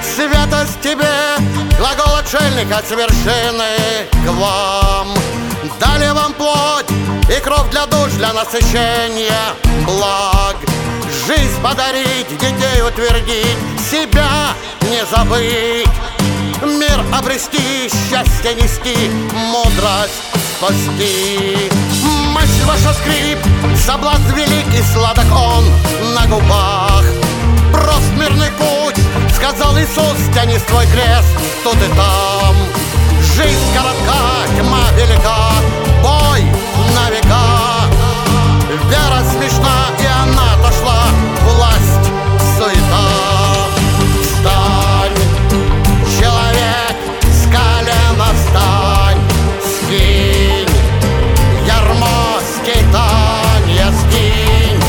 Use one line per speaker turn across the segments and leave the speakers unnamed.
Святость тебе, глагол отшельника с вершины к вам. Дали вам плоть и кровь для душ, для насыщения благ. Жизнь подарить, детей утвердить, себя не забыть, мир обрести, счастье нести, мудрость спасти. Мощь ваша скрип, соблазн великий, сладок он на губах. Прост мирный путь, сказал Иисус, тяни свой крест тут и там. Жизнь коротка, тьма велика, бой на века. Вера смешна, и она отошла, власть, суета. Встань, человек, с колена встань, скинь ярмо, скитанье скинь.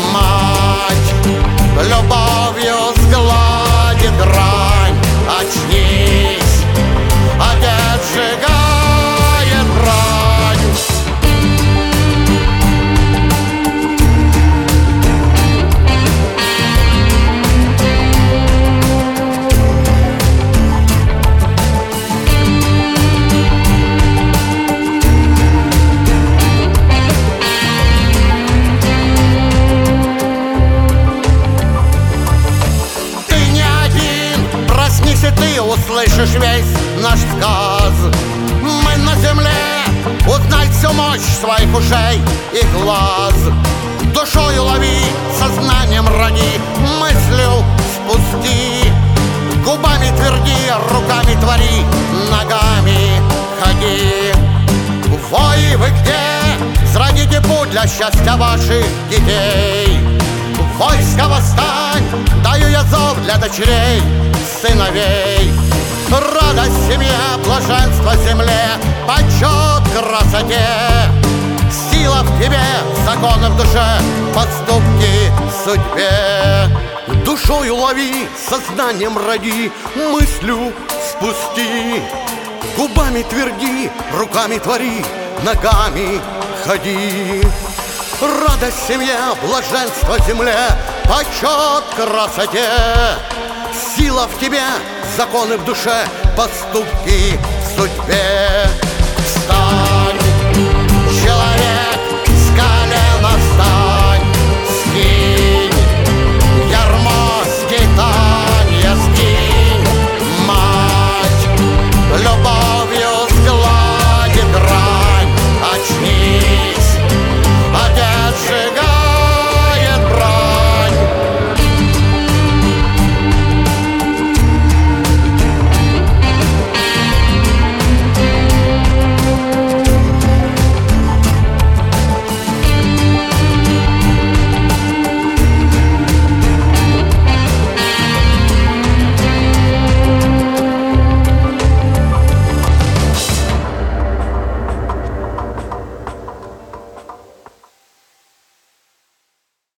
Мать любовью сгладит грань, очнись, Отец сжигает брань. Если ты услышишь весь наш сказ, мы на земле узнать всю мощь своих ушей и глаз. Душою лови, сознанием роди, мыслью спусти, губами тверди, руками твори, ногами ходи. Вои вы где? Сродите путь для счастья ваших детей. Войско восстань, даю я зов для дочерей, сыновей. Радость семье, блаженство земле, почет красоте. Сила в тебе, законы в душе, поступки судьбе. Душою лови, сознанием роди, мыслью спусти, губами тверди, руками твори, ногами ходи. Радость семье, блаженство земле, почет красоте. Сила в тебе, законы в душе, поступки в судьбе.